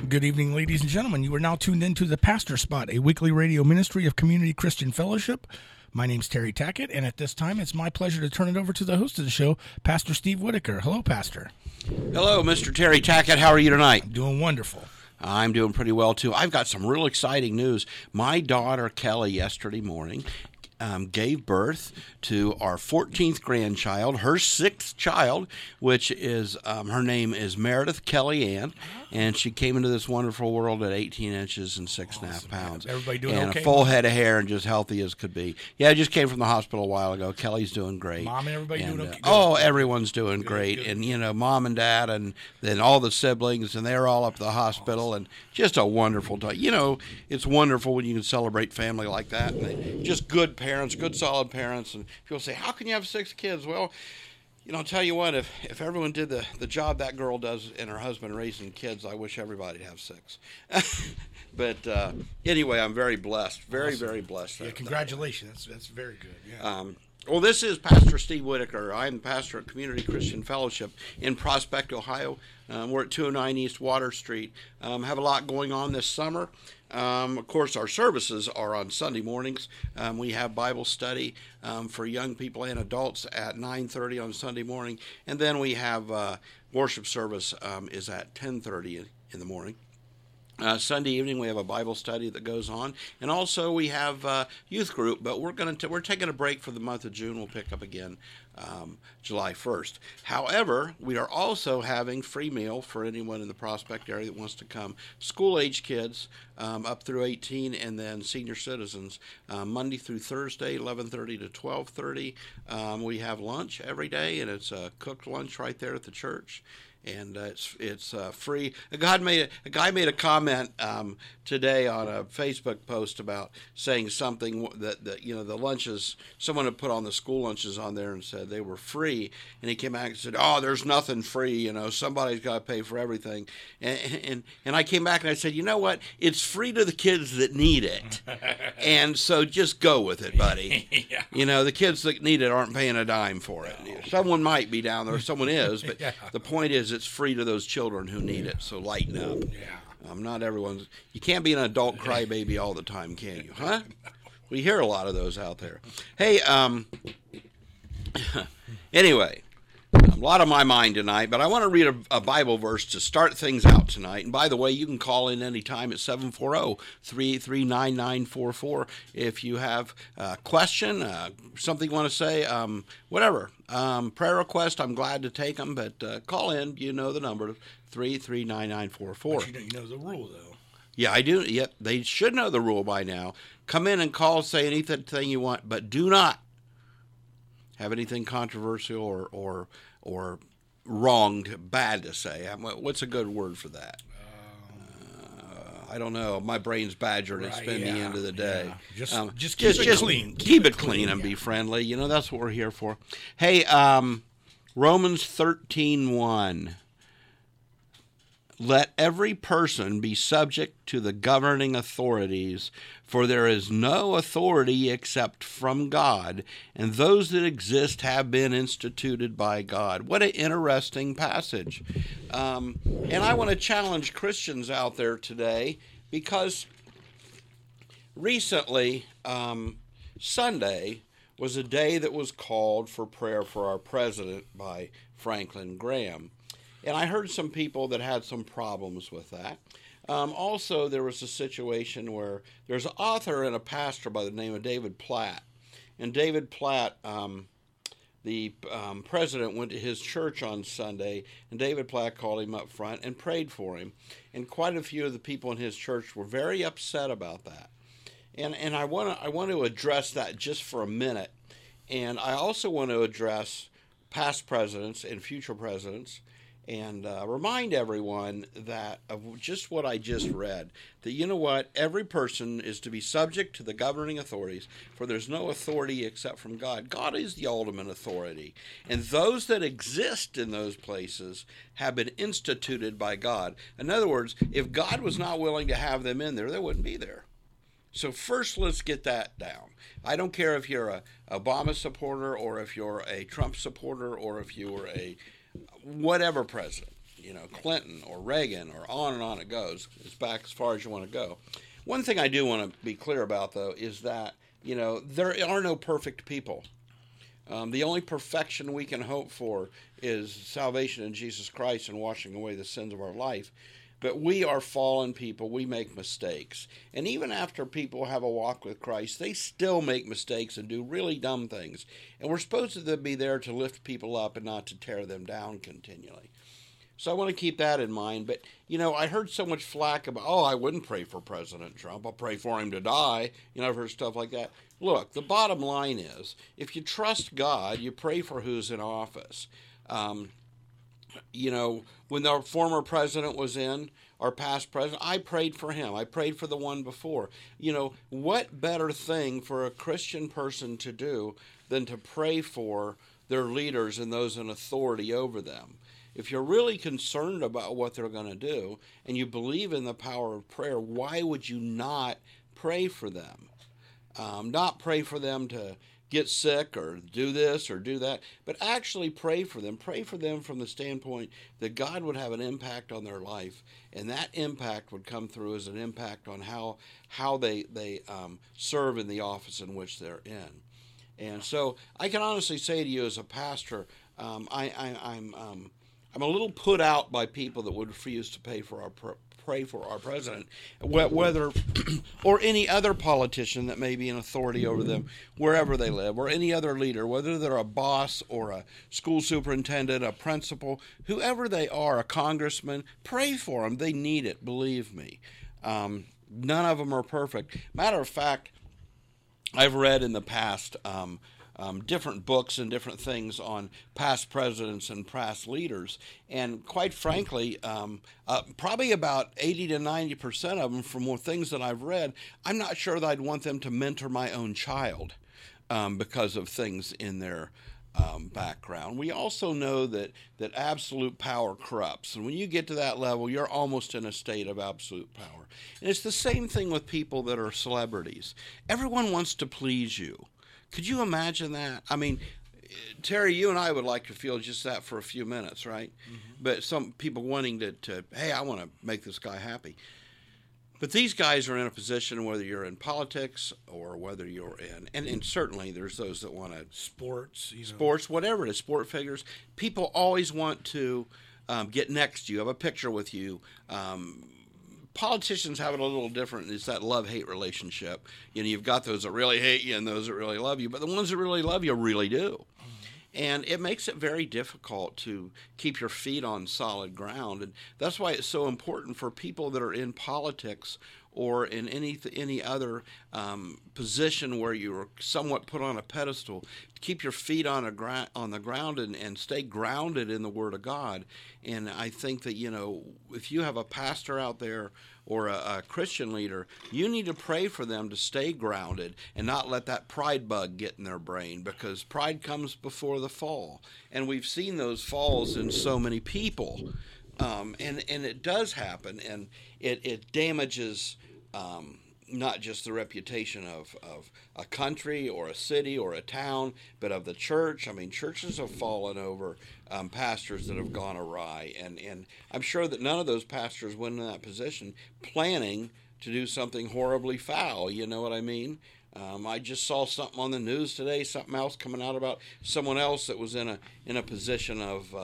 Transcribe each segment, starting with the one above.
Good evening, ladies and gentlemen. You are now tuned into the Pastor Spot, a weekly radio ministry of Community Christian Fellowship. My name's Terry Tackett, and at this time, it's my pleasure to turn it over to the host of the show, Pastor Steve Whitaker. Hello, Pastor. Hello, Mr. Terry Tackett. How are you tonight? I'm doing wonderful. I'm doing pretty well, too. I've got some real exciting news. My daughter, Kelly, yesterday morning gave birth to our 14th grandchild, her 6th child, which is, her name is Meredith Kelly Ann, and she came into this wonderful world at 18 inches and 6.5 pounds. Everybody doing and okay? A full head of hair and just healthy as could be. Yeah, I just came from the hospital a while ago. Kelly's doing great. Mom and everybody doing okay? Oh, everyone's doing great. Good. And, you know, Mom and Dad and then all the siblings, and they're all up at the hospital, and just a wonderful time. You know, it's wonderful when you can celebrate family like that. And just good parents, good solid parents. And people say, how can you have 6 kids? Well, you know, I'll tell you what, if everyone did the job that girl does and her husband raising kids, I wish everybody would have 6. But anyway, I'm very blessed, very blessed. Yeah, congratulations. That's very good. Yeah. Well, this is Pastor Steve Whitaker. I'm the pastor at Community Christian Fellowship in Prospect, Ohio. We're at 209 East Water Street. Have a lot going on this summer. Of course, our services are on Sunday mornings. We have Bible study for young people and adults at 9:30 on Sunday morning. And then we have worship service is at 10:30 in the morning. Sunday evening we have a Bible study that goes on, and also we have youth group. But we're taking a break for the month of June. We'll pick up again July 1st. However, we are also having free meal for anyone in the Prospect area that wants to come. School-age kids up through 18, and then senior citizens Monday through Thursday, 11:30 to 12:30. We have lunch every day, and it's a cooked lunch right there at the church. And it's free. A guy made a comment today on a Facebook post about saying something that you know, the lunches, someone had put on the school lunches on there and said they were free, and he came back and said, "Oh, there's nothing free. You know, somebody's got to pay for everything." And I came back and I said, "You know what? It's free to the kids that need it, and so just go with it, buddy." Yeah. You know, the kids that need it aren't paying a dime for it. No. Someone might be down there, someone is, but yeah. The point is, it's free to those children who need it, so lighten up. Yeah. Not everyone's. You can't be an adult crybaby all the time, can you? Huh? We hear a lot of those out there. Hey, anyway, a lot on my mind tonight, but I want to read a Bible verse to start things out tonight. And by the way, you can call in anytime at 740-383-9944 if you have a question, something you want to say, whatever. Prayer request, I'm glad to take them, but call in. You know the number, 383-9944. But you know the rule, though. Yeah, I do. Yep, they should know the rule by now. Come in and call, say anything you want, but do not have anything controversial or wronged, bad to say. What's a good word for that? I don't know. My brain's badgered. Right, it's been the end of the day. Yeah. Just keep it clean. Keep it clean and be friendly. You know, that's what we're here for. Hey, Romans 13:1. Let every person be subject to the governing authorities, for there is no authority except from God, and those that exist have been instituted by God. What an interesting passage. And I want to challenge Christians out there today, because recently, Sunday was a day that was called for prayer for our president by Franklin Graham. And I heard some people that had some problems with that. Also, there was a situation where there's an author and a pastor by the name of David Platt. And David Platt, the president, went to his church on Sunday, and David Platt called him up front and prayed for him. And quite a few of the people in his church were very upset about that. And I want to address that just for a minute. And I also want to address past presidents and future presidents, and remind everyone that of just what I just read, that you know what, every person is to be subject to the governing authorities, for there's no authority except from God. God is the ultimate authority, and those that exist in those places have been instituted by God. In other words, if God was not willing to have them in there, they wouldn't be there. So first, let's get that down. I don't care if you're a Obama supporter, or if you're a Trump supporter, or if you were a whatever president. Clinton or Reagan, or on and on it goes. It's back as far as you want to go. One thing I do want to be clear about, though, is that, there are no perfect people. The only perfection we can hope for is salvation in Jesus Christ and washing away the sins of our life. But we are fallen people. We make mistakes. And even after people have a walk with Christ, they still make mistakes and do really dumb things. And we're supposed to be there to lift people up and not to tear them down continually. So I want to keep that in mind. But, I heard so much flack about, I wouldn't pray for President Trump. I'll pray for him to die. I've heard stuff like that. Look, the bottom line is, if you trust God, you pray for who's in office. When our former president was in, our past president, I prayed for him. I prayed for the one before. What better thing for a Christian person to do than to pray for their leaders and those in authority over them? If you're really concerned about what they're going to do and you believe in the power of prayer, why would you not pray for them? Not pray for them to get sick or do this or do that, but actually pray for them. Pray for them from the standpoint that God would have an impact on their life, and that impact would come through as an impact on how they serve in the office in which they're in. And so I can honestly say to you as a pastor, I'm a little put out by people that would refuse to pray for our president, whether or any other politician that may be in authority over them wherever they live, or any other leader, whether they're a boss or a school superintendent, a principal, whoever they are, a congressman. Pray for them. They need it, believe me. None of them are perfect. Matter of fact, I've read in the past different books and different things on past presidents and past leaders, and quite frankly, probably about 80 to 90% of them, from more things that I've read, I'm not sure that I'd want them to mentor my own child because of things in their background. We also know that absolute power corrupts, and when you get to that level, you're almost in a state of absolute power. And it's the same thing with people that are celebrities. Everyone wants to please you. Could you imagine that? I mean, Terry, you and I would like to feel just that for a few minutes, right? Mm-hmm. But some people wanting to, hey, I want to make this guy happy. But these guys are in a position, whether you're in politics or whether you're in, and certainly there's those that want to... Sports, whatever it is, sport figures. People always want to get next to you, have a picture with you. Politicians have it a little different. It's that love-hate relationship. You've got those that really hate you and those that really love you, but the ones that really love you really do. And it makes it very difficult to keep your feet on solid ground. And that's why it's so important for people that are in politics or in any other position where you're somewhat put on a pedestal, to keep your feet on the ground and stay grounded in the Word of God. And I think that, if you have a pastor out there or a Christian leader, you need to pray for them to stay grounded and not let that pride bug get in their brain, because pride comes before the fall. And we've seen those falls in so many people. And it does happen, and it damages not just the reputation of a country or a city or a town, but of the church. I mean, churches have fallen over pastors that have gone awry, and I'm sure that none of those pastors went in that position planning to do something horribly foul. You know what I mean? I just saw something on the news today, something else coming out about someone else that was in a position of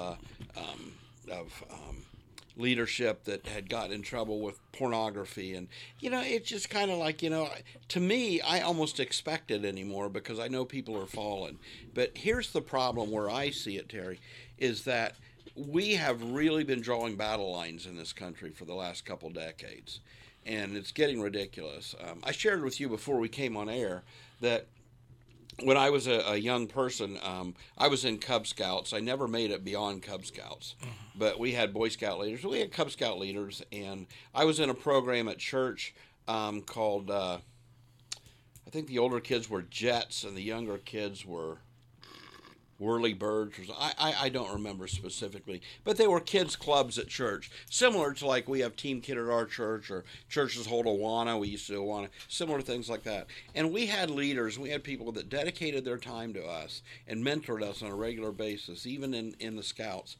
leadership that had gotten in trouble with pornography. And, it's just kind of like, to me, I almost expect it anymore because I know people are fallen. But here's the problem where I see it, Terry, is that we have really been drawing battle lines in this country for the last couple decades. And it's getting ridiculous. I shared with you before we came on air that when I was a young person, I was in Cub Scouts. I never made it beyond Cub Scouts, but we had Boy Scout leaders. We had Cub Scout leaders, and I was in a program at church called, I think the older kids were Jets and the younger kids were Whirly Birds. I don't remember specifically, but they were kids clubs at church, similar to like we have Team Kid at our church, or churches hold Awana. We used to do Awana, similar things like that. And we had leaders, we had people that dedicated their time to us and mentored us on a regular basis, even in the Scouts.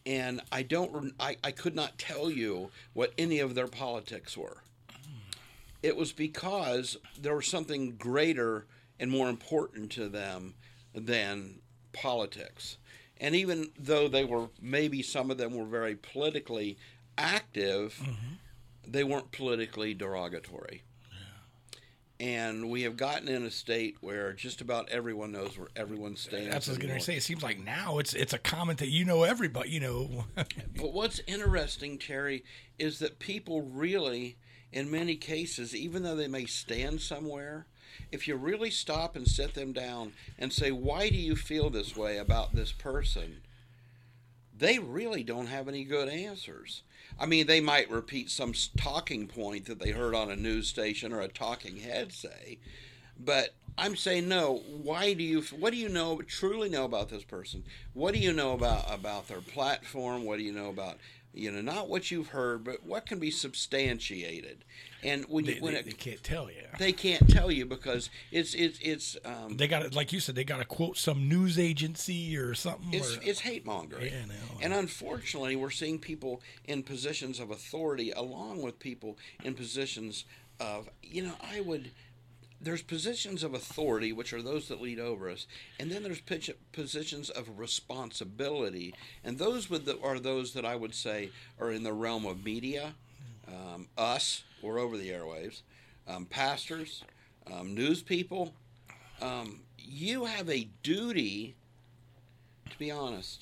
and I could not tell you what any of their politics were. It was because there was something greater and more important to them than politics. And even though maybe some of them were very politically active, they weren't politically derogatory. And we have gotten in a state where just about everyone knows where everyone stands. That's what I was going to say. It seems like now it's a comment that everybody, But what's interesting, Terry, is that people really, in many cases, even though they may stand somewhere, if you really stop and sit them down and say, why do you feel this way about this person? They really don't have any good answers. I mean, they might repeat some talking point that they heard on a news station or a talking head say, but I'm saying, no, what do you truly know about this person? What do you know about their platform? What do you know about, not what you've heard, but what can be substantiated? And they can't tell you. They can't tell you because it's they got, like you said, they got to quote some news agency or something. It's hate mongering. Yeah, and unfortunately, we're seeing people in positions of authority along with people in positions of, there's positions of authority, which are those that lead over us, and then there's positions of responsibility, and those are those that I would say are in the realm of media, us, or over the airwaves, pastors, news people. You have a duty to be honest,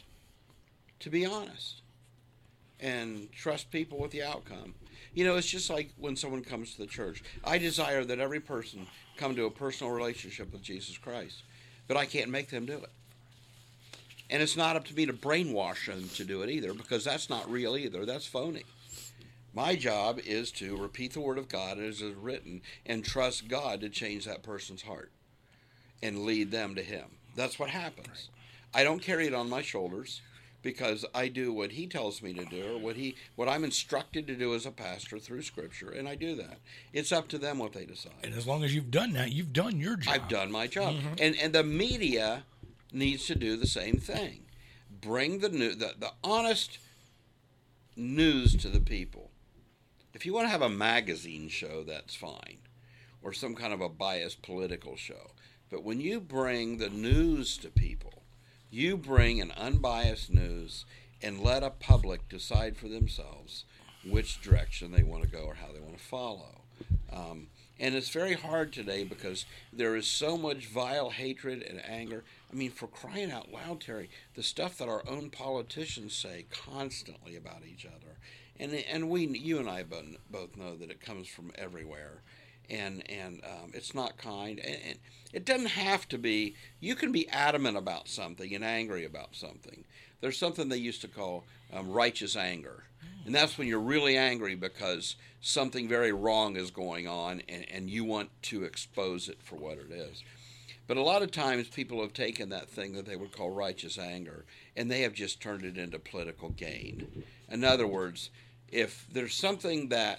and trust people with the outcome. It's just like when someone comes to the church. I desire that every person come to a personal relationship with Jesus Christ, but I can't make them do it. And it's not up to me to brainwash them to do it either, because that's not real either. That's phony. My job is to repeat the Word of God as it is written and trust God to change that person's heart and lead them to Him. That's what happens. Right. I don't carry it on my shoulders, because I do what He tells me to do, or what I'm instructed to do as a pastor through Scripture, and I do that. It's up to them what they decide. And as long as you've done that, you've done your job. I've done my job. And the media needs to do the same thing. Bring the honest news to the people. If you want to have a magazine show, that's fine, or some kind of a biased political show. But when you bring the news to people, you bring an unbiased news and let a public decide for themselves which direction they want to go or how they want to follow. And it's very hard today because there is so much vile hatred and anger. I mean, for crying out loud, Terry, the stuff that our own politicians say constantly about each other. And you and I both know that it comes from everywhere. And it's not kind. And it doesn't have to be. You can be adamant about something and angry about something. There's something they used to call righteous anger. And that's when you're really angry because something very wrong is going on and you want to expose it for what it is. But a lot of times people have taken that thing that they would call righteous anger and they have just turned it into political gain. In other words, if there's something they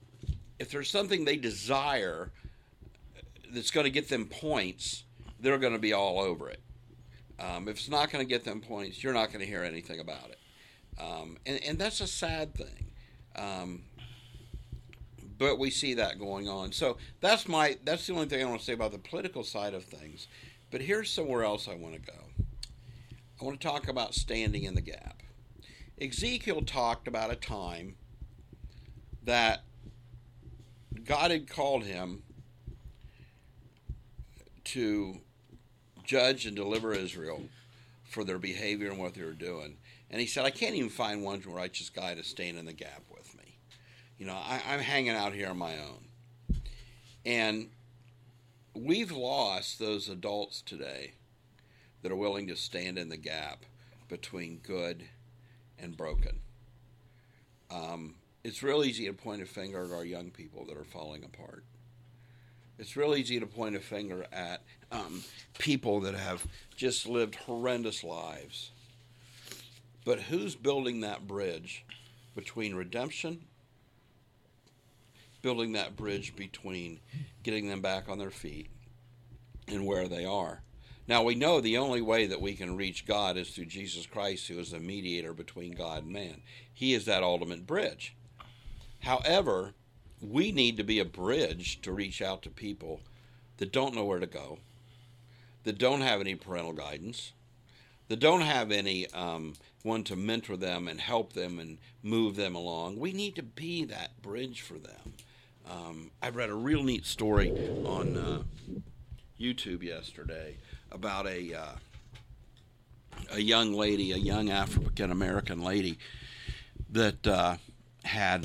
desire that's going to get them points, they're going to be all over it. If it's not going to get them points, you're not going to hear anything about it. And that's a sad thing. But we see that going on. So that's the only thing I want to say about the political side of things. But here's somewhere else I want to go. I want to talk about standing in the gap. Ezekiel talked about a time that God had called him to judge and deliver Israel for their behavior and what they were doing. And he said, I can't even find one righteous guy to stand in the gap with me. I'm hanging out here on my own. And we've lost those adults today that are willing to stand in the gap between good and broken. It's real easy to point a finger at our young people that are falling apart. It's real easy to point a finger at people that have just lived horrendous lives. But who's building that bridge between redemption, building that bridge between getting them back on their feet and where they are? Now we know the only way that we can reach God is through Jesus Christ, who is the mediator between God and man. He is that ultimate bridge. However, we need to be a bridge to reach out to people that don't know where to go, that don't have any parental guidance, that don't have any one to mentor them and help them and move them along. We need to be that bridge for them. I read a real neat story on YouTube yesterday about a young lady, a young African American lady that had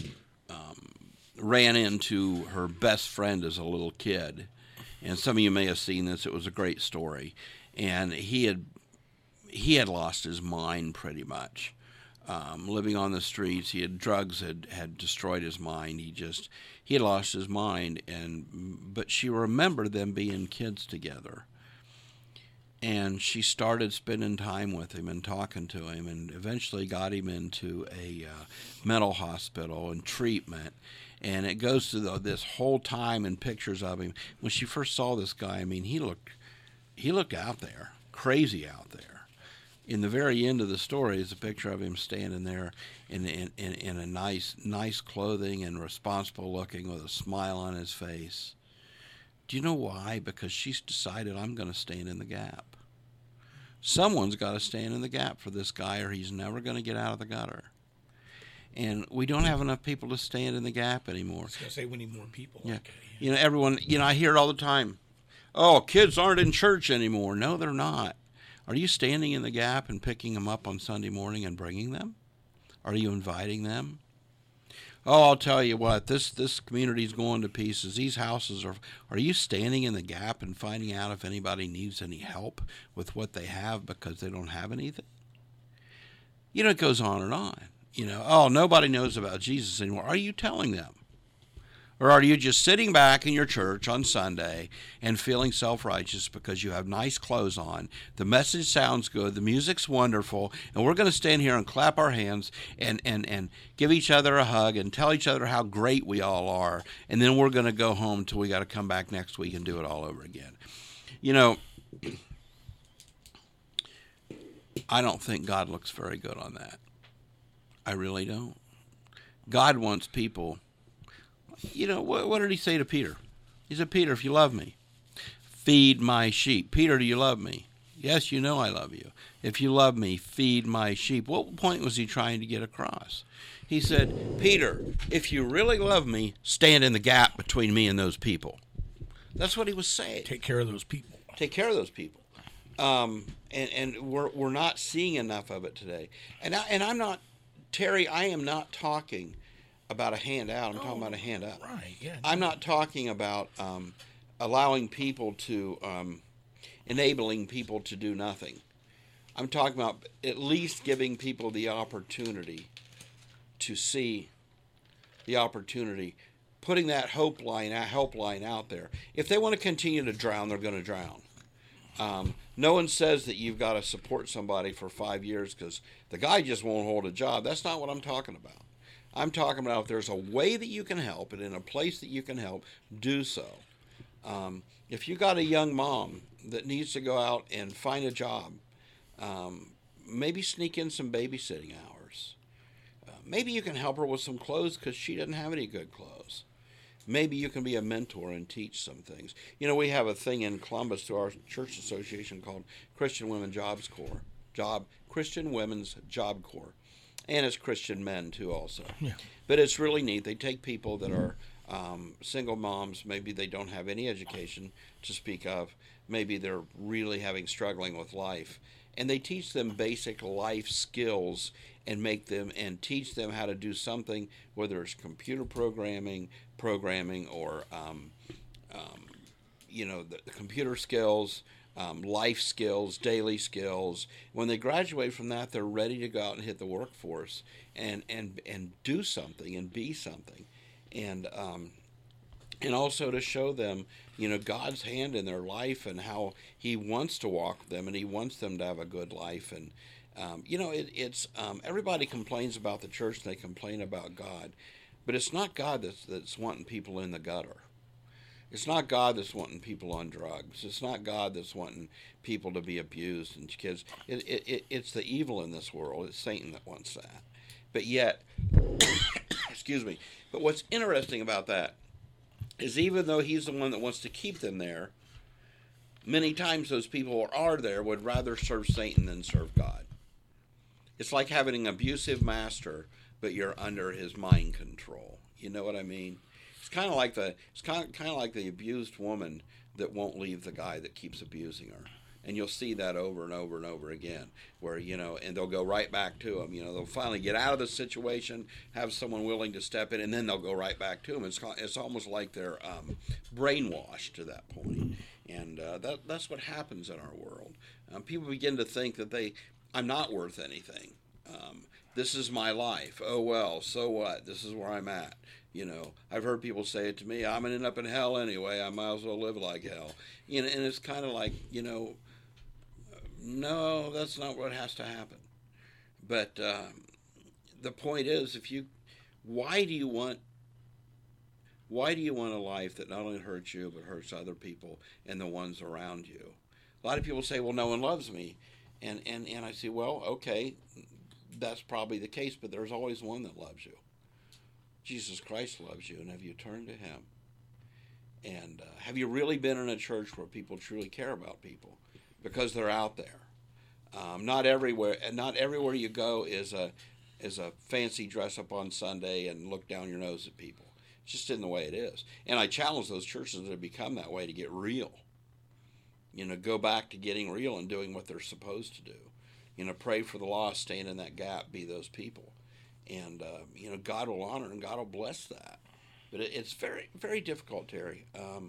ran into her best friend as a little kid. And some of you may have seen this. It was a great story. And he had lost his mind pretty much. Living on the streets, drugs had destroyed his mind. He had lost his mind, but she remembered them being kids together. And she started spending time with him and talking to him, and eventually got him into a mental hospital and treatment. And it goes through this whole time and pictures of him. When she first saw this guy, I mean, he looked out there, crazy out there. In the very end of the story is a picture of him standing there in a nice clothing and responsible looking with a smile on his face. Do you know why? Because she's decided, I'm going to stand in the gap. Someone's got to stand in the gap for this guy, or he's never going to get out of the gutter. And we don't have enough people to stand in the gap anymore. I was going to say we need more people. Yeah. Like, You know, everyone, I hear it all the time. Oh, kids aren't in church anymore. No, they're not. Are you standing in the gap and picking them up on Sunday morning and bringing them? Are you inviting them? Oh, I'll tell you what, this community's going to pieces. These houses are you standing in the gap and finding out if anybody needs any help with what they have because they don't have anything? You know, it goes on and on. Oh, nobody knows about Jesus anymore. Are you telling them? Or are you just sitting back in your church on Sunday and feeling self-righteous because you have nice clothes on, the message sounds good, the music's wonderful, and we're going to stand here and clap our hands and give each other a hug and tell each other how great we all are, and then we're going to go home until we got to come back next week and do it all over again? I don't think God looks very good on that. I really don't. God wants people. What did he say to Peter? He said, Peter, if you love me, feed my sheep. Peter, do you love me? Yes, you know I love you. If you love me, feed my sheep. What point was he trying to get across? He said, Peter, if you really love me, stand in the gap between me and those people. That's what he was saying. take care of those people. Take care of those people. And we're not seeing enough of it today. And I'm not, Terry, I am not talking about a handout. I'm talking about a hand up. Right, yeah. I'm not talking about allowing people to, enabling people to do nothing. I'm talking about at least giving people the opportunity to see the opportunity, putting that helpline out there. If they want to continue to drown, they're going to drown. No one says that you've got to support somebody for 5 years because the guy just won't hold a job. That's not what I'm talking about. I'm talking about if there's a way that you can help and in a place that you can help, do so. If you got a young mom that needs to go out and find a job, maybe sneak in some babysitting hours. Maybe you can help her with some clothes because she doesn't have any good clothes. Maybe you can be a mentor and teach some things. We have a thing in Columbus through our church association called Christian Women's Job Corps. Christian Women's Job Corps. And it's Christian men, too, also. Yeah. But it's really neat. They take people that are single moms. Maybe they don't have any education to speak of. Maybe they're really struggling with life. And they teach them basic life skills and teach them how to do something, whether it's computer programming, or, the computer skills, life skills, daily skills. When they graduate from that, they're ready to go out and hit the workforce and do something and be something, and also to show them, God's hand in their life and how He wants to walk with them and He wants them to have a good life. And it's everybody complains about the church and they complain about God, but it's not God that's wanting people in the gutter. It's not God that's wanting people on drugs. It's not God that's wanting people to be abused and kids. It's the evil in this world. It's Satan that wants that. But yet, excuse me. But what's interesting about that is even though he's the one that wants to keep them there, many times those people who are there would rather serve Satan than serve God. It's like having an abusive master, but you're under his mind control. You know what I mean? It's kind of like the abused woman that won't leave the guy that keeps abusing her. And you'll see that over and over and over again, where, and they'll go right back to him. They'll finally get out of the situation, have someone willing to step in, and then they'll go right back to him. It's almost like they're brainwashed to that point. And that's what happens in our world. People begin to think that I'm not worth anything. This is my life. Oh, well, so what? This is where I'm at. I've heard people say it to me, I'm going to end up in hell anyway. I might as well live like hell. And it's kind of like, no, that's not what has to happen. But the point is, why do you want a life that not only hurts you but hurts other people and the ones around you? A lot of people say, well, no one loves me. And I say, well, okay, that's probably the case, but there's always one that loves you. Jesus Christ loves you, and have you turned to him? And have you really been in a church where people truly care about people? Because they're out there. Not everywhere you go is a fancy dress up on Sunday and look down your nose at people. It's just in the way it is. And I challenge those churches that have become that way to get real. Go back to getting real and doing what they're supposed to do. Pray for the lost, stand in that gap, be those people. And, God will honor and God will bless that. But it's very, very difficult, Terry.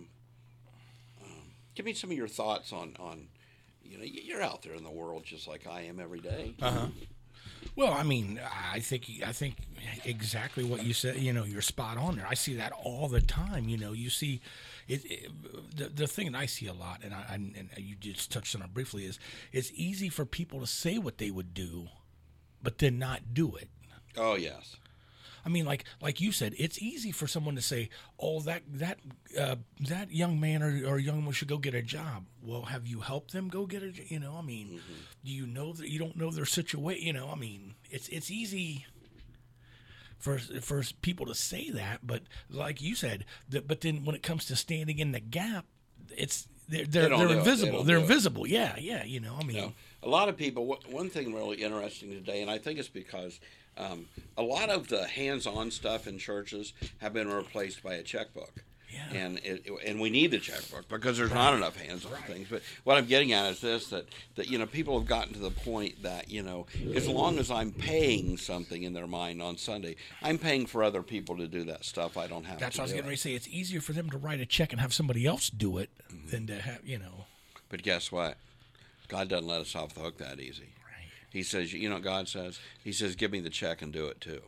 Give me some of your thoughts on you're out there in the world just like I am every day. Uh-huh. Well, I mean, I think exactly what you said. You're spot on there. I see that all the time. You see the thing that I see a lot, and you just touched on it briefly, is it's easy for people to say what they would do, but then not do it. Oh, yes. I mean, like you said, it's easy for someone to say, "Oh, that young man or young woman should go get a job." Well, have you helped them go get a job? Do you know that you don't know their situation? It's easy for people to say that, but like you said, but then when it comes to standing in the gap, they're invisible. They're invisible. Yeah. A lot of people. One thing really interesting today, and I think it's because a lot of the hands-on stuff in churches have been replaced by a checkbook. Yeah. And we need the checkbook because there's not enough hands-on things. But what I'm getting at is this, that people have gotten to the point that, as long as I'm paying something in their mind on Sunday, I'm paying for other people to do that stuff. I don't have That's to what I was getting ready to say. It's easier for them to write a check and have somebody else do it than to have, But guess what? God doesn't let us off the hook that easy. He says, what God says? He says, give me the check and do it too.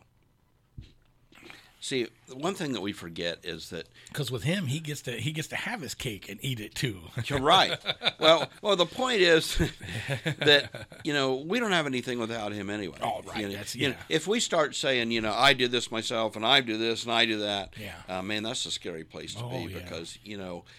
See, one thing that we forget is that because with him, he gets to have his cake and eat it too. You're right. Well, the point is that we don't have anything without him anyway. Oh, right. If we start saying, I did this myself and I do this and I do that, man, that's a scary place to be because you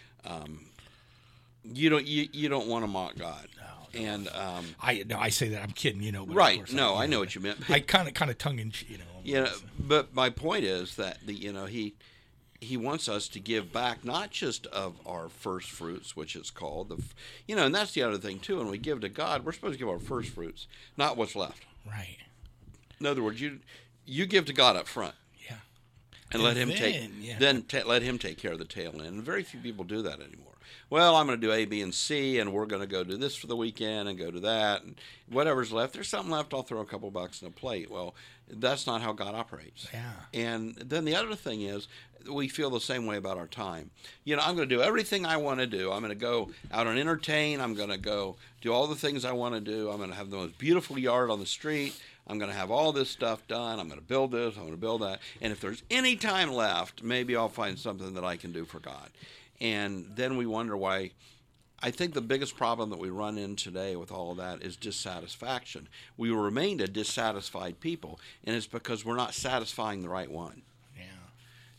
don't want to mock God. And I say that I'm kidding, But right? No, I know what you meant. I kind of tongue in cheek, But my point is that he wants us to give back not just of our first fruits, which is called and that's the other thing too. When we give to God, we're supposed to give our first fruits, not what's left. Right. In other words, you give to God up front. Yeah. And let him let him take care of the tail end. And very few people do that anymore. Well, I'm going to do A, B, and C, and we're going to go do this for the weekend and go to that, and whatever's left. There's something left, I'll throw a couple bucks in a plate. Well, that's not how God operates. Yeah. And then the other thing is, we feel the same way about our time. I'm going to do everything I want to do. I'm going to go out and entertain. I'm going to go do all the things I want to do. I'm going to have the most beautiful yard on the street. I'm going to have all this stuff done. I'm going to build this. I'm going to build that. And if there's any time left, maybe I'll find something that I can do for God. And then we wonder why. I think the biggest problem that we run in today with all of that is dissatisfaction. We remain a dissatisfied people, and it's because we're not satisfying the right one. Yeah.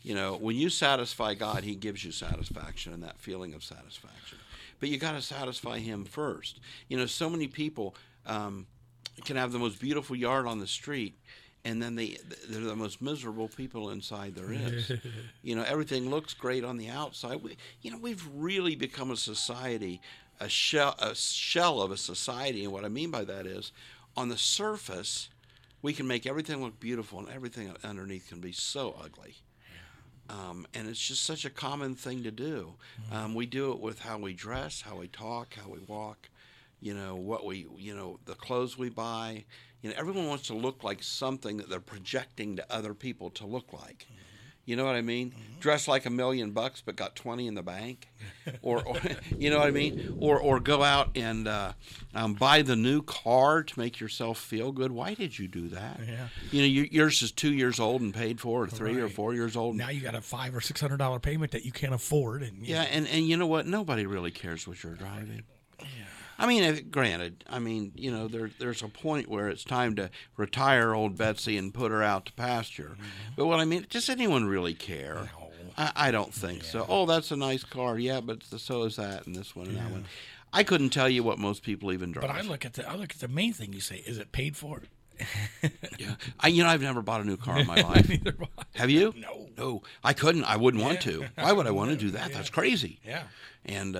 You know, when you satisfy God, He gives you satisfaction and that feeling of satisfaction. But you got to satisfy Him first. You know, so many people can have the most beautiful yard on the street, and then they're the most miserable people inside there is. You know, everything looks great on the outside. We've really become a society, a shell of a society, and what I mean by that is, on the surface, we can make everything look beautiful, and everything underneath can be so ugly. And it's just such a common thing to do. We do it with how we dress, how we talk, how we walk. You know, the clothes we buy. You know, everyone wants to look like something that they're projecting to other people to look like. You know what I mean? Dress like $1 million but got 20 in the bank, or you know what I mean? Or go out and buy the new car to make yourself feel good. Why did you do that? Yeah. You know, yours is 2 years old and paid for, or 3 or 4 years old. Now you got a $500 or $600 payment that you can't afford, and and you know what? Nobody really cares what you're driving. Yeah. I mean, granted, you know, there's a point where it's time to retire old Betsy and put her out to pasture. But what I mean, does anyone really care? No. I don't think so. Oh, that's a nice car. Yeah, but so is that and this one and that one. I couldn't tell you what most people even drive. But I look at the main thing you say. Is it paid for? Yeah. I've never bought a new car in my life. Neither have you? No. I couldn't. I wouldn't want to. Why would I want to do that? That's crazy. Yeah. And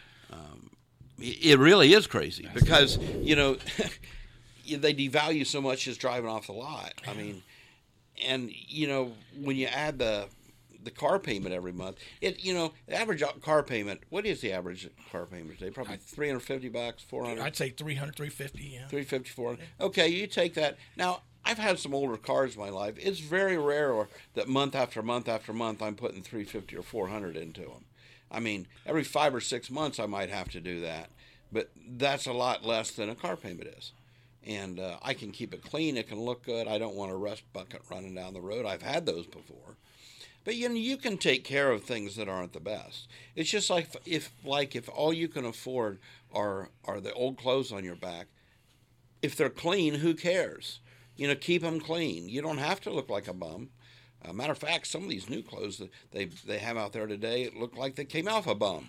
it really is crazy because, you know, they devalue so much as driving off the lot. I mean, and, you know, when you add the car payment every month, the average car payment, what is the average car payment today? Probably $350, $400? I'd say $300, $350, yeah. $350, $400. Okay, you take that. Now, I've had some older cars in my life. It's very rare that month after month after month I'm putting $350 or $400 into them. I mean, every 5 or 6 months I might have to do that, but that's a lot less than a car payment is. And I can keep it clean. It can look good. I don't want a rust bucket running down the road. I've had those before. But you can take care of things that aren't the best. It's just like if all you can afford are the old clothes on your back. If they're clean, who cares? You know, keep them clean. You don't have to look like a bum. Matter of fact, some of these new clothes that they have out there today, it look like they came off a bum.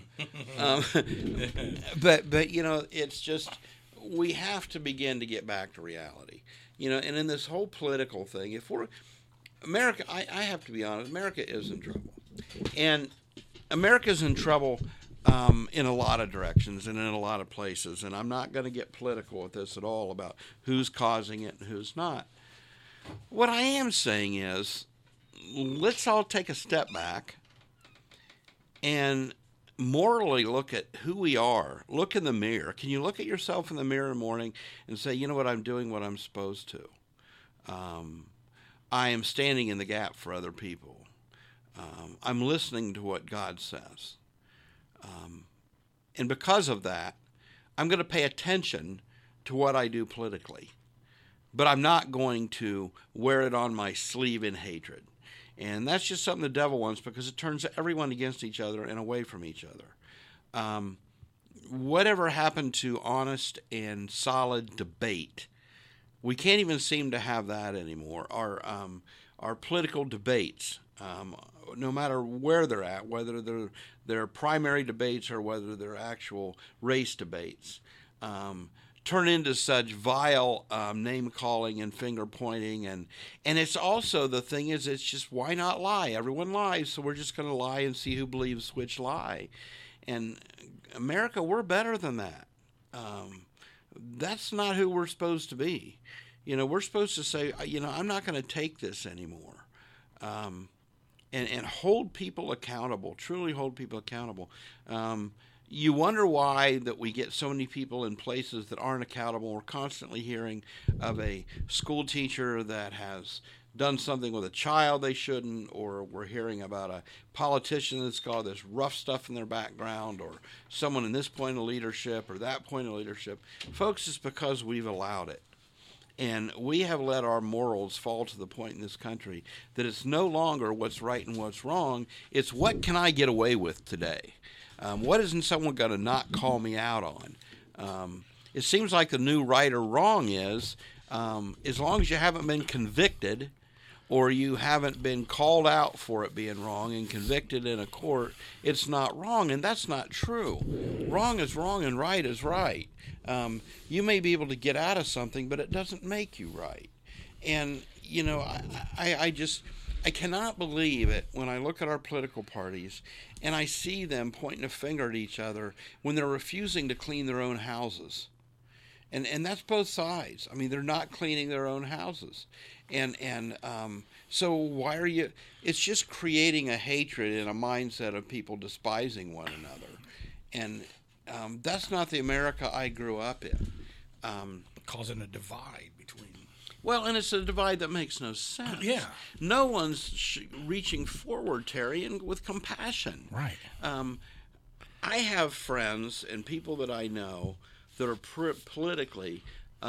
But you know, it's just we have to begin to get back to reality. You know, and in this whole political thing, if we're America, I have to be honest, America is in trouble, and America's in trouble in a lot of directions and in a lot of places. And I'm not going to get political with this at all about who's causing it and who's not. What I am saying is, let's all take a step back and morally look at who we are. Look in the mirror. Can you look at yourself in the mirror in the morning and say, you know what, I'm doing what I'm supposed to. I am standing in the gap for other people. I'm listening to what God says. And because of that, I'm going to pay attention to what I do politically. But I'm not going to wear it on my sleeve in hatred. And that's just something the devil wants, because it turns everyone against each other and away from each other. Whatever happened to honest and solid debate? We can't even seem to have that anymore. Our political debates, no matter where they're at, whether they're primary debates or whether they're actual race debates, turn into such vile name-calling and finger-pointing. And it's also, the thing is, it's just, why not lie? Everyone lies, so we're just going to lie and see who believes which lie. And America, we're better than that. That's not who we're supposed to be. You know, we're supposed to say, you know, I'm not going to take this anymore. And hold people accountable, truly hold people accountable. You wonder why that we get so many people in places that aren't accountable. We're constantly hearing of a school teacher that has done something with a child they shouldn't, or we're hearing about a politician that's got all this rough stuff in their background, or someone in this point of leadership or that point of leadership. Folks, it's because we've allowed it. And we have let our morals fall to the point in this country that it's no longer what's right and what's wrong. It's what can I get away with today? What isn't someone going to not call me out on? It seems like the new right or wrong is, as long as you haven't been convicted or you haven't been called out for it being wrong and convicted in a court, it's not wrong, and that's not true. Wrong is wrong and right is right. You may be able to get out of something, but it doesn't make you right. And, you know, I cannot believe it when I look at our political parties and I see them pointing a finger at each other when they're refusing to clean their own houses. And that's both sides. I mean, they're not cleaning their own houses. And so why are you... It's just creating a hatred and a mindset of people despising one another. And that's not the America I grew up in. Causing a divide between... Well, and it's a divide that makes no sense. Yeah. No one's reaching forward, Terry, and with compassion. Right. I have friends and people that I know that are politically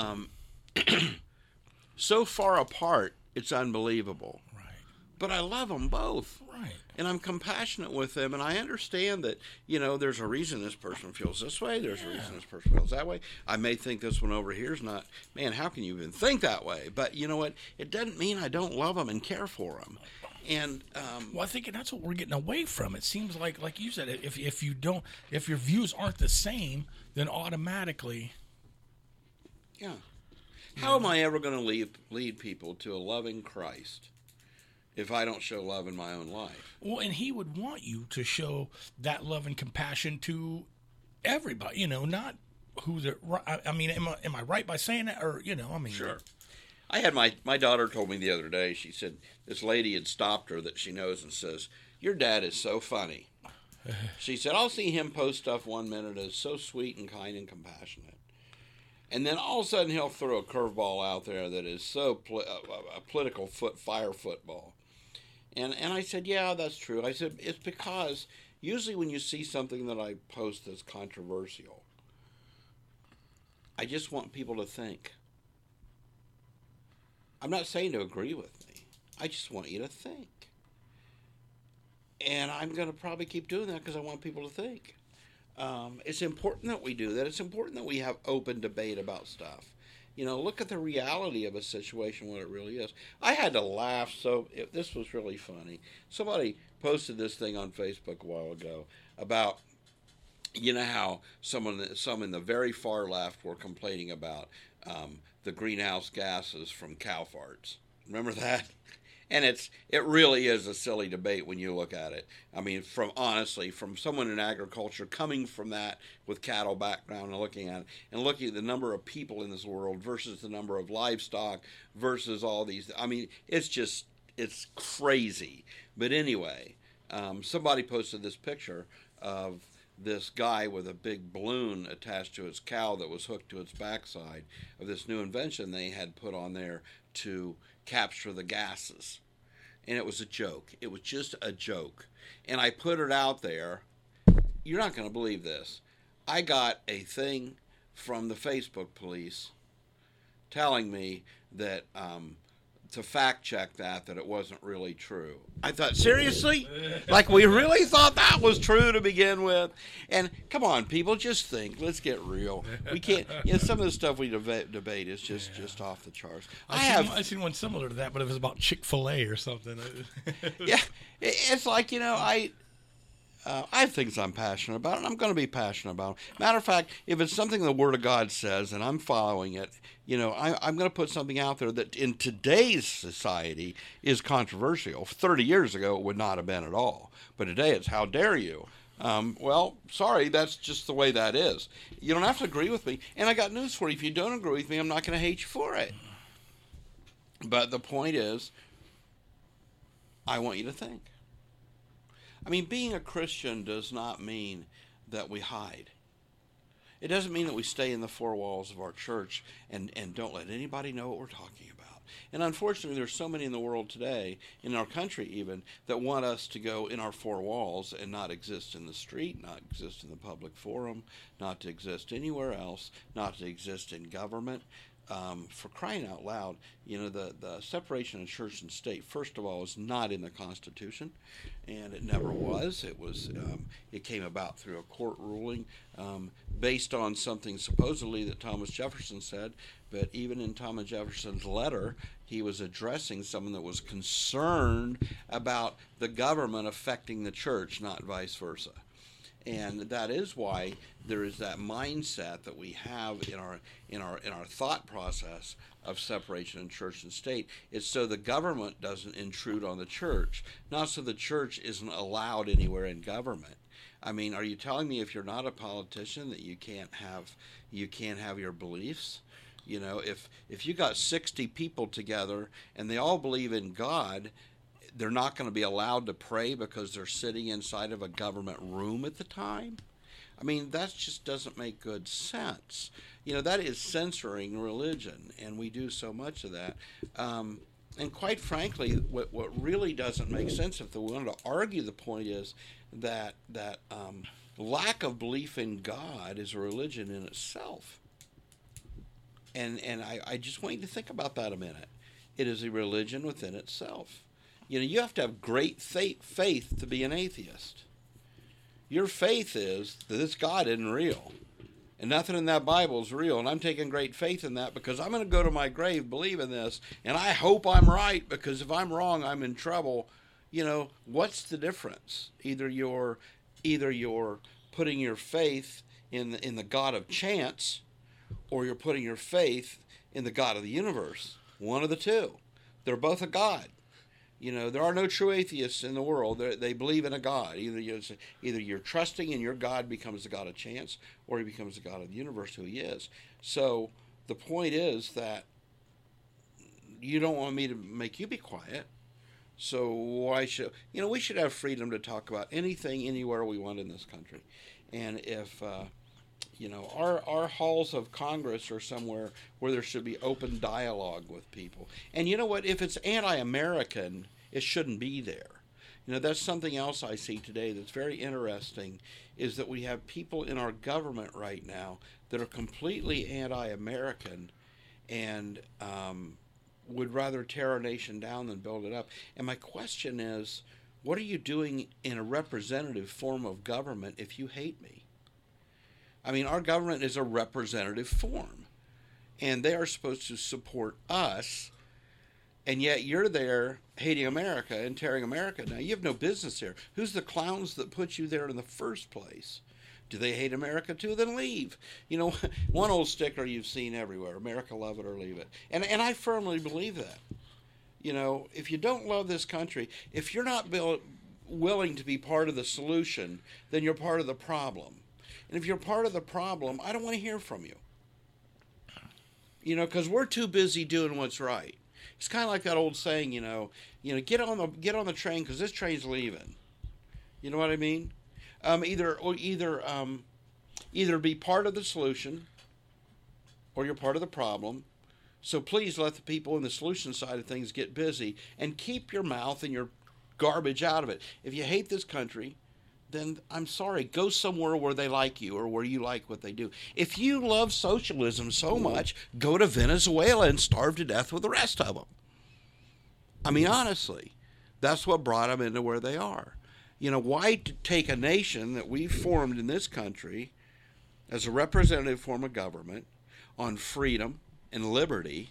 so far apart, it's unbelievable. Right. But I love them both. Right. And I'm compassionate with them, and I understand that, you know, there's a reason this person feels this way, there's a reason this person feels that way. I may think this one over here is not, man, how can you even think that way? But you know what? It doesn't mean I don't love them and care for them. And well, I think that's what we're getting away from. It seems like you said, if your views aren't the same, then automatically, yeah. How am I ever going to lead people to a loving Christ if I don't show love in my own life? Well, and He would want you to show that love and compassion to everybody. You know, not who they're. I mean, am I right by saying that, or you know, I mean, sure. I had my daughter told me the other day, she said this lady had stopped her that she knows and says, "Your dad is so funny." She said, "I'll see him post stuff 1 minute as so sweet and kind and compassionate. And then all of a sudden he'll throw a curveball out there that is so a political fire football." And I said, "Yeah, that's true." I said, "It's because usually when you see something that I post that's controversial, I just want people to think. I'm not saying to agree with me. I just want you to think. And I'm going to probably keep doing that because I want people to think." It's important that we do that. It's important that we have open debate about stuff. You know, look at the reality of a situation, what it really is. I had to laugh, this was really funny. Somebody posted this thing on Facebook a while ago about, you know, how some in the very far left were complaining about the greenhouse gases from cow farts. Remember that? And it really is a silly debate when you look at it. I mean, from someone in agriculture coming from that with cattle background and looking at it and looking at the number of people in this world versus the number of livestock versus all these. I mean, it's crazy. But anyway, somebody posted this picture of this guy with a big balloon attached to his cow that was hooked to its backside of this new invention they had put on there to capture the gases. And it was a joke. It was just a joke. And I put it out there. You're not going to believe this. I got a thing from the Facebook police telling me that to fact check that it wasn't really true. I thought, seriously? Like we really thought that was true to begin with? And come on, people, just think. Let's get real. We can't. You know, some of the stuff we debate is just off the charts. I've seen one similar to that, but it was about Chick-fil-A or something. Yeah, it's like, you know, I have things I'm passionate about, and I'm going to be passionate about. Matter of fact, if it's something the Word of God says and I'm following it, you know, I'm going to put something out there that in today's society is controversial. 30 years ago, it would not have been at all. But today, it's how dare you? Well, sorry, that's just the way that is. You don't have to agree with me. And I got news for you. If you don't agree with me, I'm not going to hate you for it. But the point is, I want you to think. I mean, being a Christian does not mean that we hide. It doesn't mean that we stay in the four walls of our church and don't let anybody know what we're talking about. And unfortunately, there's so many in the world today, in our country even, that want us to go in our four walls and not exist in the street, not exist in the public forum, not to exist anywhere else, not to exist in government. For crying out loud, you know, the separation of church and state, first of all, is not in the Constitution, and it never was. It was it came about through a court ruling based on something supposedly that Thomas Jefferson said, but even in Thomas Jefferson's letter, He was addressing someone that was concerned about the government affecting the church, not vice versa. And that is why there is that mindset that we have in our thought process of separation in church and state. It's so the government doesn't intrude on the church, not so the church isn't allowed anywhere in government. I mean, are you telling me if you're not a politician that you can't have your beliefs? You know, if you got 60 people together and they all believe in God, they're not going to be allowed to pray because they're sitting inside of a government room at the time? I mean, that just doesn't make good sense. You know, that is censoring religion, and we do so much of that. And quite frankly, what really doesn't make sense, if we wanted to argue the point, is that lack of belief in God is a religion in itself. And I just want you to think about that a minute. It is a religion within itself. You know, you have to have great faith to be an atheist. Your faith is that this God isn't real, and nothing in that Bible is real, and I'm taking great faith in that because I'm going to go to my grave believing this, and I hope I'm right, because if I'm wrong, I'm in trouble. You know, what's the difference? Either you're putting your faith in the God of chance, or you're putting your faith in the God of the universe. One of the two. They're both a God. You know, there are no true atheists in the world. They believe in a God. Either you're trusting and your God becomes the God of chance, or he becomes the God of the universe, who he is. So the point is that you don't want me to make you be quiet. So why should, you know, we should have freedom to talk about anything, anywhere we want in this country. And if, you know, our halls of Congress are somewhere where there should be open dialogue with people. And you know what? If it's anti-American, it shouldn't be there. You know, that's something else I see today that's very interesting, is that we have people in our government right now that are completely anti-American and would rather tear our nation down than build it up. And my question is, what are you doing in a representative form of government if you hate me? I mean, our government is a representative form, and they are supposed to support us, and yet you're there hating America and tearing America. Now, you have no business there. Who's the clowns that put you there in the first place? Do they hate America too? Then leave. You know, one old sticker you've seen everywhere, America, love it or leave it. And I firmly believe that. You know, if you don't love this country, if you're not willing to be part of the solution, then you're part of the problem. And if you're part of the problem, I don't want to hear from you. You know, because we're too busy doing what's right. It's kind of like that old saying, you know, get on the train because this train's leaving. You know what I mean? Either be part of the solution, or you're part of the problem. So please let the people in the solution side of things get busy, and keep your mouth and your garbage out of it. If you hate this country, then I'm sorry, go somewhere where they like you, or where you like what they do. If you love socialism so much, go to Venezuela and starve to death with the rest of them. I mean, honestly, that's what brought them into where they are. You know, why take a nation that we formed in this country as a representative form of government on freedom and liberty,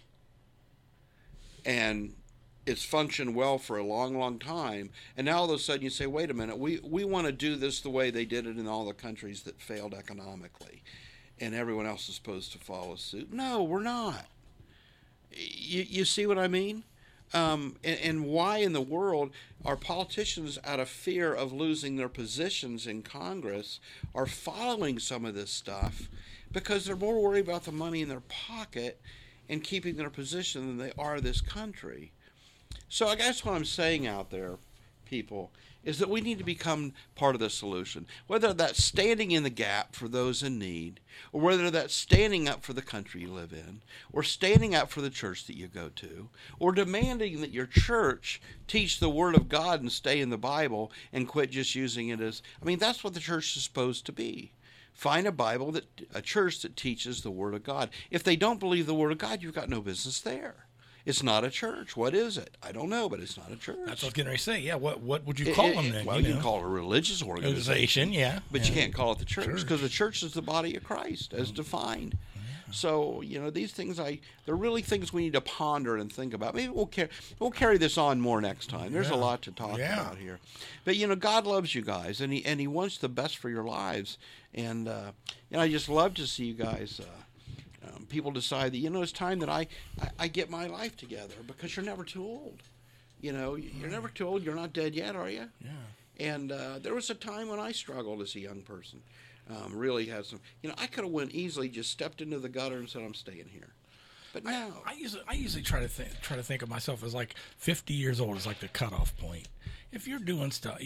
and it's functioned well for a long, long time, and now all of a sudden you say, wait a minute, we want to do this the way they did it in all the countries that failed economically, and everyone else is supposed to follow suit. No, we're not. You see what I mean? And why in the world are politicians, out of fear of losing their positions in Congress, are following some of this stuff? Because they're more worried about the money in their pocket and keeping their position than they are this country. So I guess what I'm saying out there, people, is that we need to become part of the solution. Whether that's standing in the gap for those in need, or whether that's standing up for the country you live in, or standing up for the church that you go to, or demanding that your church teach the Word of God and stay in the Bible and quit just using it as, I mean, that's what the church is supposed to be. Find a church that teaches the Word of God. If they don't believe the Word of God, you've got no business there. It's not a church. What is it? I don't know, but it's not a church. That's what I was getting ready to say. Yeah, what would you call them then? Well, you can call it a religious organization. Yeah. But you can't call it the church, because the church is the body of Christ, as defined. So, these things, they're really things we need to ponder and think about. Maybe we'll carry this on more next time. There's a lot to talk about here. But, God loves you guys, and He wants the best for your lives. And, I just love to see you guys, people decide that, it's time that I get my life together, because you're never too old. You're never too old. You're not dead yet, are you? Yeah. And there was a time when I struggled as a young person. Really had some. I could have went easily, just stepped into the gutter and said, "I'm staying here." But now, I usually try to think of myself as like 50 years old is like the cutoff point. If you're doing stuff,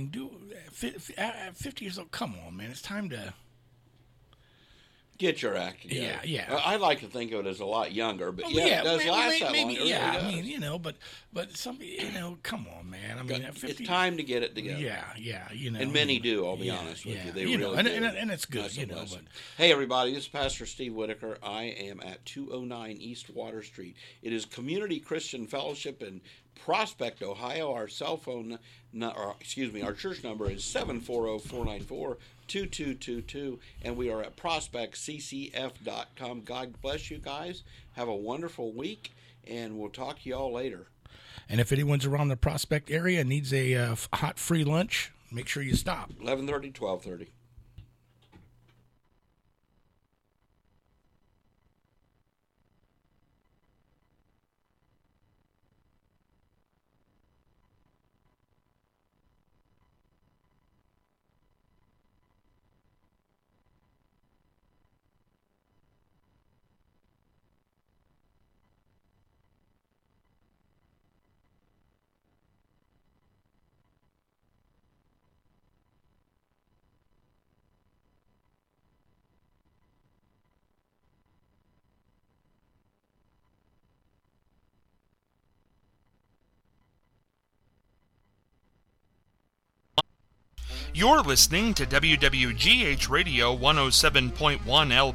at 50 years old, come on, man, it's time to get your act together. Yeah. I like to think of it as a lot younger, but it does last that long. Yeah, but some, come on, man. I mean, at 50, it's time to get it together. Yeah, And many do. I'll be honest with you. They really do. And it's good, But hey, everybody, this is Pastor Steve Whitaker. I am at 209 East Water Street. It is Community Christian Fellowship in Prospect, Ohio. Our our church number is 740-494-2222, and we are at prospectccf.com. God bless you guys. Have a wonderful week, and we'll talk to you all later. And if anyone's around the Prospect area and needs a hot free lunch, make sure you stop. 11:30, 12:30. You're listening to WWGH Radio 107.1 LP.